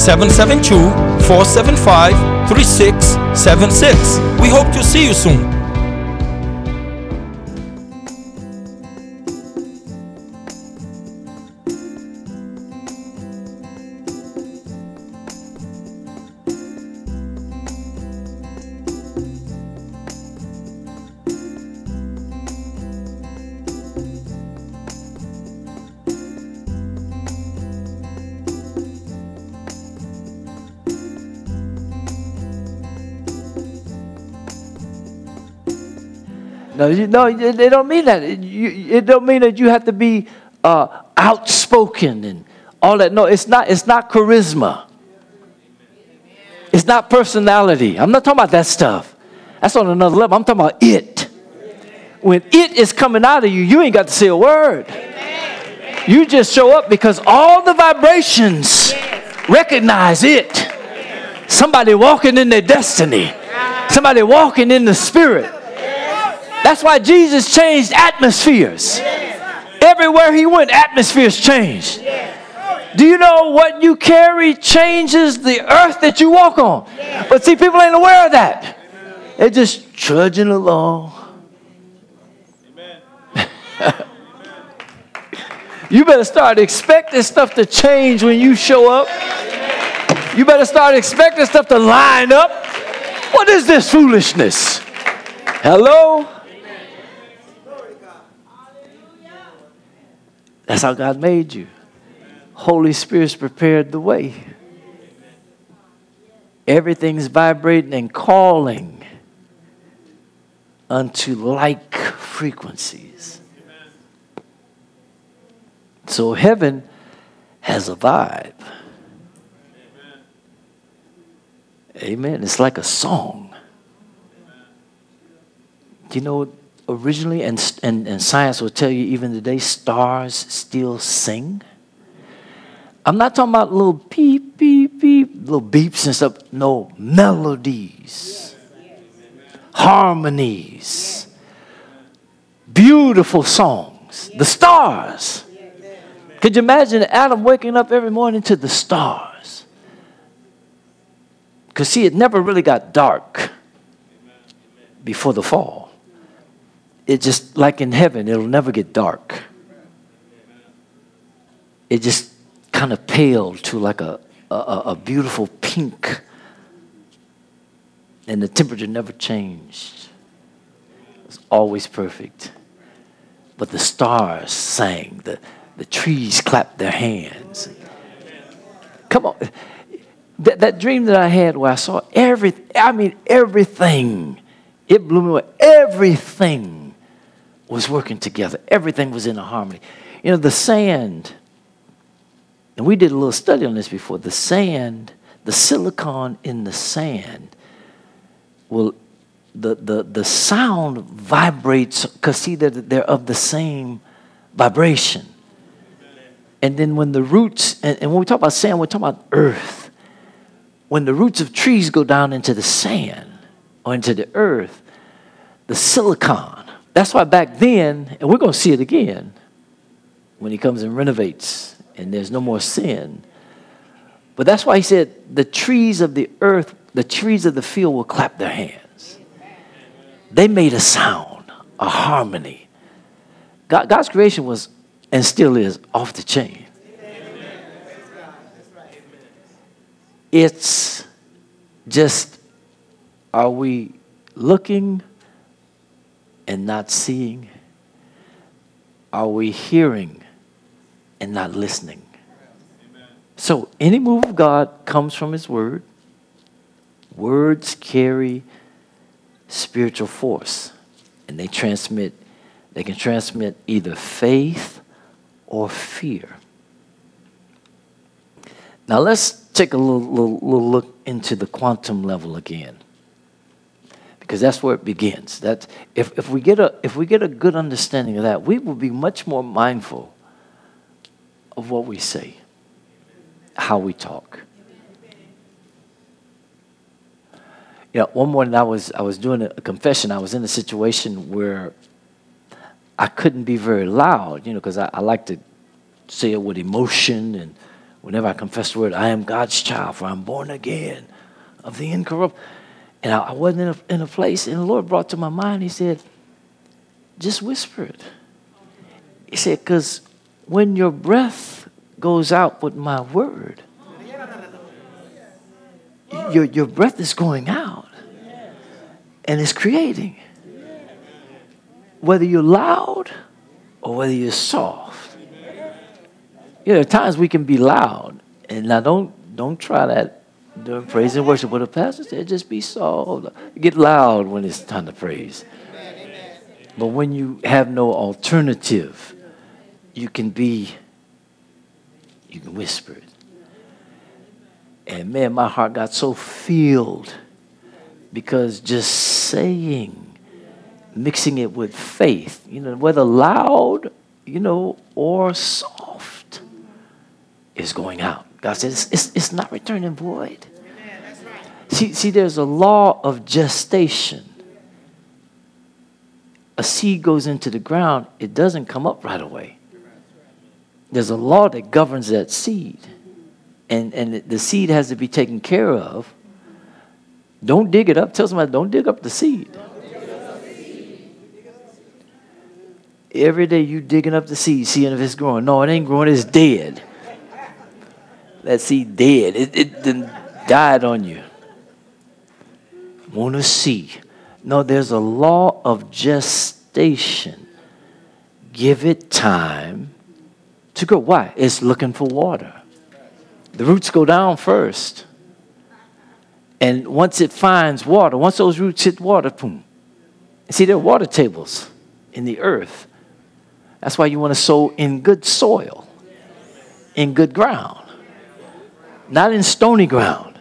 772-475-3676. We hope to see you soon. No, they don't mean that. It don't mean that you have to be outspoken and all that. No, it's not charisma. It's not personality. I'm not talking about that stuff. That's on another level. I'm talking about it. When it is coming out of you, you ain't got to say a word. You just show up because all the vibrations recognize it. Somebody walking in their destiny. Somebody walking in the spirit. That's why Jesus changed atmospheres. Everywhere he went, atmospheres changed. Do you know what you carry changes the earth that you walk on? But see, people ain't aware of that. They're just trudging along. You better start expecting stuff to change when you show up. You better start expecting stuff to line up. What is this foolishness? Hello? That's how God made you. Holy Spirit's prepared the way. Everything's vibrating and calling unto like frequencies. So heaven has a vibe. Amen. It's like a song. Do you know, originally, and science will tell you even today, stars still sing. I'm not talking about little beep, beep, beep, little beeps and stuff. No, melodies, harmonies, beautiful songs. The stars. Could you imagine Adam waking up every morning to the stars? Because see, it never really got dark before the fall. It just, like in heaven, it'll never get dark. It just kind of paled to like a beautiful pink. And the temperature never changed. It was always perfect. But the stars sang. The trees clapped their hands. Come on. That dream that I had where I saw everything. It blew me away. Everything was working together. Everything was in a harmony. You know, the sand, and we did a little study on this before, the sand, the silicon in the sand, the sound vibrates because see that they're of the same vibration. And then when the roots, and when we talk about sand, we're talking about earth. When the roots of trees go down into the sand or into the earth, the silicon, that's why back then, and we're going to see it again when he comes and renovates and there's no more sin. But that's why he said the trees of the earth, the trees of the field will clap their hands. They made a sound, a harmony. God's creation was and still is off the chain. It's just, are we looking and not seeing? Are we hearing and not listening? So any move of God comes from his word. Words carry spiritual force, and they can transmit either faith or fear. Now let's take a little look into the quantum level again, because that's where it begins. That if we get a good understanding of that, we will be much more mindful of what we say, how we talk. You know, one morning I was doing a confession. I was in a situation where I couldn't be very loud, you know, because I like to say it with emotion and Whenever I confess the word, I am God's child, for I'm born again of the incorruptible. And I wasn't in a place, and the Lord brought to my mind, he said, just whisper it. He said, because when your breath goes out with my word, your breath is going out, and it's creating. Whether you're loud or whether you're soft. There are times we can be loud. And now don't try that during praise and worship. But the pastor said, just be soft. Get loud when it's time to praise. But when you have no alternative, you can whisper it. And man, my heart got so filled because just saying, mixing it with faith, whether loud, or soft, is going out. God says it's not returning void. Amen, that's right. See, there's a law of gestation. A seed goes into the ground, it doesn't come up right away. There's a law that governs that seed. And the seed has to be taken care of. Don't dig it up. Tell somebody, don't dig up the seed. Every day you digging up the seed, seeing if it's growing. No, it ain't growing, it's dead. That seed dead. It done died on you. Want to see. No, there's a law of gestation. Give it time to grow. Why? It's looking for water. The roots go down first. And once it finds water, once those roots hit water, boom. See, there are water tables in the earth. That's why you want to sow in good soil, in good ground, not in stony ground,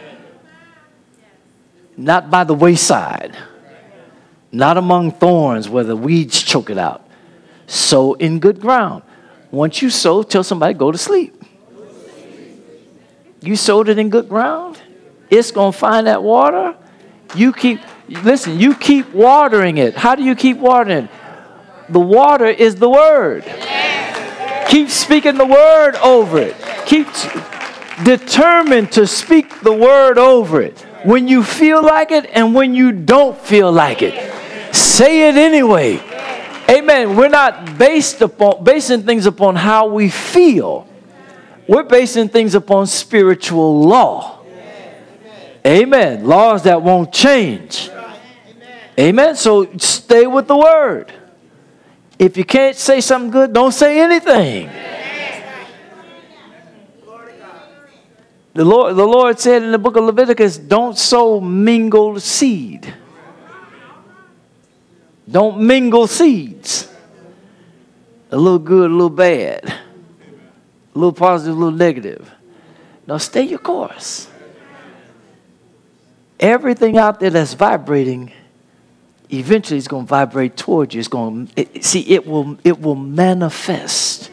not by the wayside, not among thorns where the weeds choke it out. Sow in good ground. Once you sow, tell somebody, go to sleep. You sowed it in good ground, it's going to find that water. You keep watering it. How do you keep watering it? The water is the word. Keep speaking the word over it. Keep determined to speak the word over it. When you feel like it and when you don't feel like it. Say it anyway. Amen. We're not basing things upon how we feel. We're basing things upon spiritual law. Amen. Laws that won't change. Amen. So stay with the word. If you can't say something good, don't say anything. The Lord said in the book of Leviticus, don't sow mingled seed. Don't mingle seeds. A little good, a little bad. A little positive, a little negative. Now stay your course. Everything out there that's vibrating, eventually it's going to vibrate towards you. It's going to, it will manifest.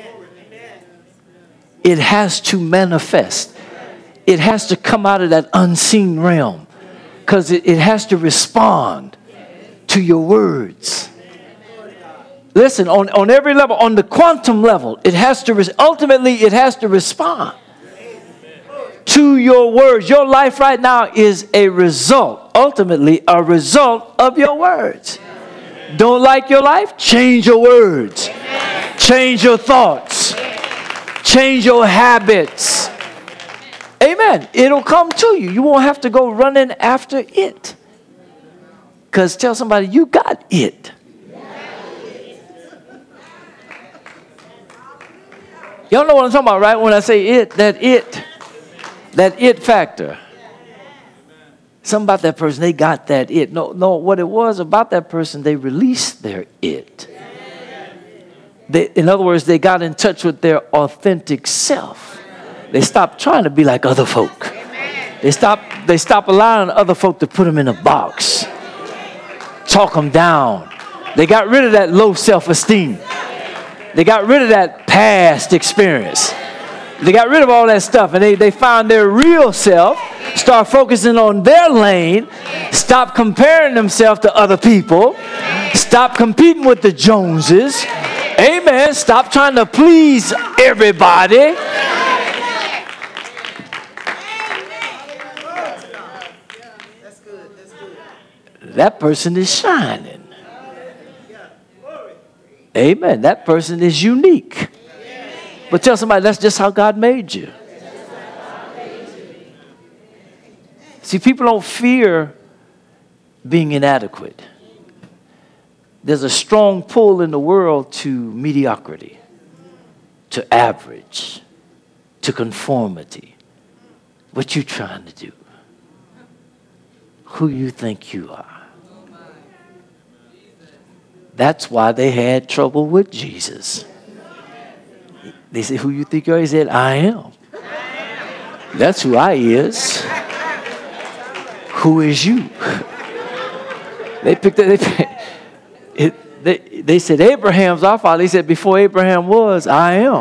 It has to manifest. It has to come out of that unseen realm because it has to respond to your words. Listen, on every level, on the quantum level, it has to respond to your words. Your life right now is a result, ultimately a result of your words. Don't like your life? Change your words. Change your thoughts. Change your habits. Amen. It'll come to you. You won't have to go running after it. Because tell somebody, you got it. Y'all know what I'm talking about, right? When I say it, that it factor. Something about that person, they got that it. No, what it was about that person, they released their it. In other words, they got in touch with their authentic self. They stopped trying to be like other folk. They stopped allowing other folk to put them in a box. Talk them down. They got rid of that low self-esteem. They got rid of that past experience. They got rid of all that stuff and they found their real self, start focusing on their lane, stop comparing themselves to other people, stop competing with the Joneses. Amen. Stop trying to please everybody. that person is shining. Amen. That person is unique. But tell somebody that's just how God made you. See, people don't fear being inadequate. There's a strong pull in the world to mediocrity, to average, to conformity. What you trying to do? Who you think you are? That's why they had trouble with Jesus. They said, who you think you are? He said, I am. That's who I is. Who is you? They picked up, they said, Abraham's our father. He said, before Abraham was, I am.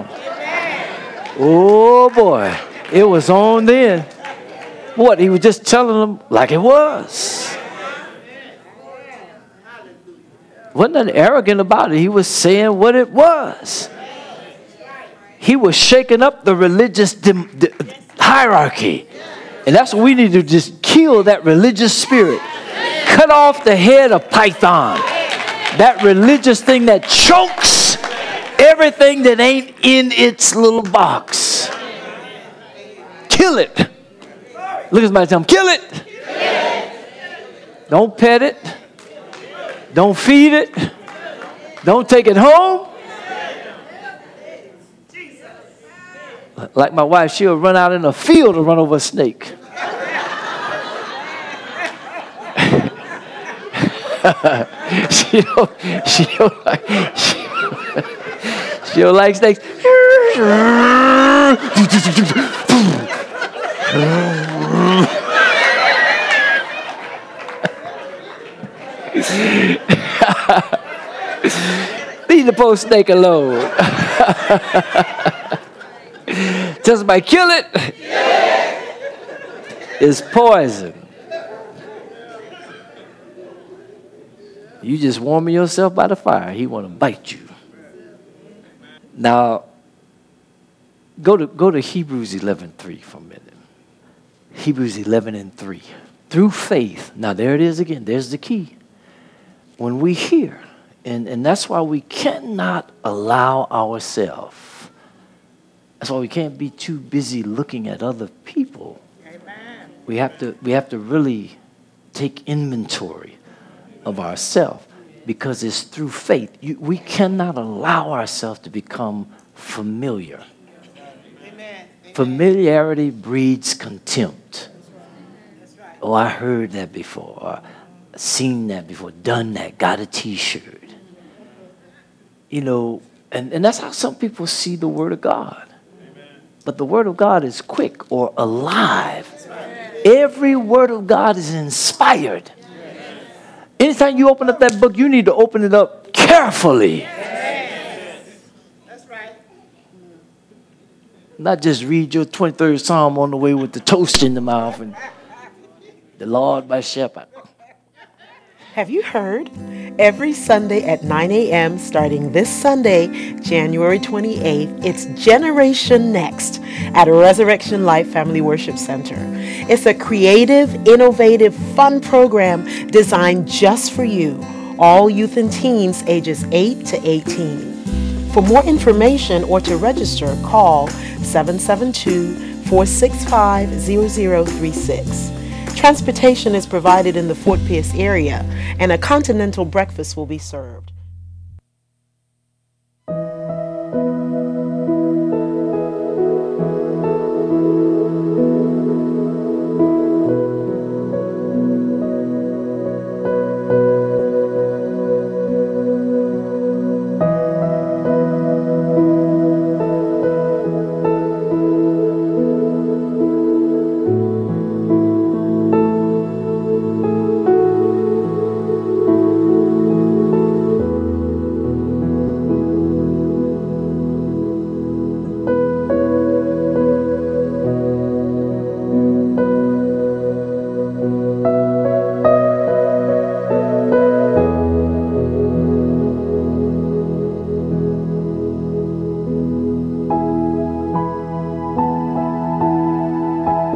Oh boy, it was on then. What? He was just telling them like it was. Wasn't nothing arrogant about it. He was saying what it was. He was shaking up the religious hierarchy. And that's what we need to just kill, that religious spirit. Cut off the head of Python. That religious thing that chokes everything that ain't in its little box. Kill it. Look at somebody, tell them, kill it. Don't pet it. Don't feed it. Don't take it home. Like my wife, she'll run out in a field to run over a snake. she don't like snakes. Leave the poor snake alone. Tell somebody, kill it. It's poison. You just warming yourself by the fire. He want to bite you. Now, go to Hebrews 11:3 for a minute. Hebrews 11:3. Through faith. Now, there it is again. There's the key. When we hear, and that's why we cannot allow ourselves. That's why we can't be too busy looking at other people. Amen. We have to really take inventory of ourselves, because it's through faith. We cannot allow ourselves to become familiar. Amen. Familiarity breeds contempt. That's right. Oh, I heard that before, or seen that before, done that, got a T-shirt. You know, and that's how some people see the Word of God. But the Word of God is quick or alive. Every Word of God is inspired. Anytime you open up that book, you need to open it up carefully. That's right. Not just read your 23rd Psalm on the way with the toast in the mouth and the Lord my shepherd. Have you heard? Every Sunday at 9 a.m. starting this Sunday, January 28th, it's Generation Next at Resurrection Life Family Worship Center. It's a creative, innovative, fun program designed just for you, all youth and teens ages 8 to 18. For more information or to register, call 772-465-0036. Transportation is provided in the Fort Pierce area, and a continental breakfast will be served.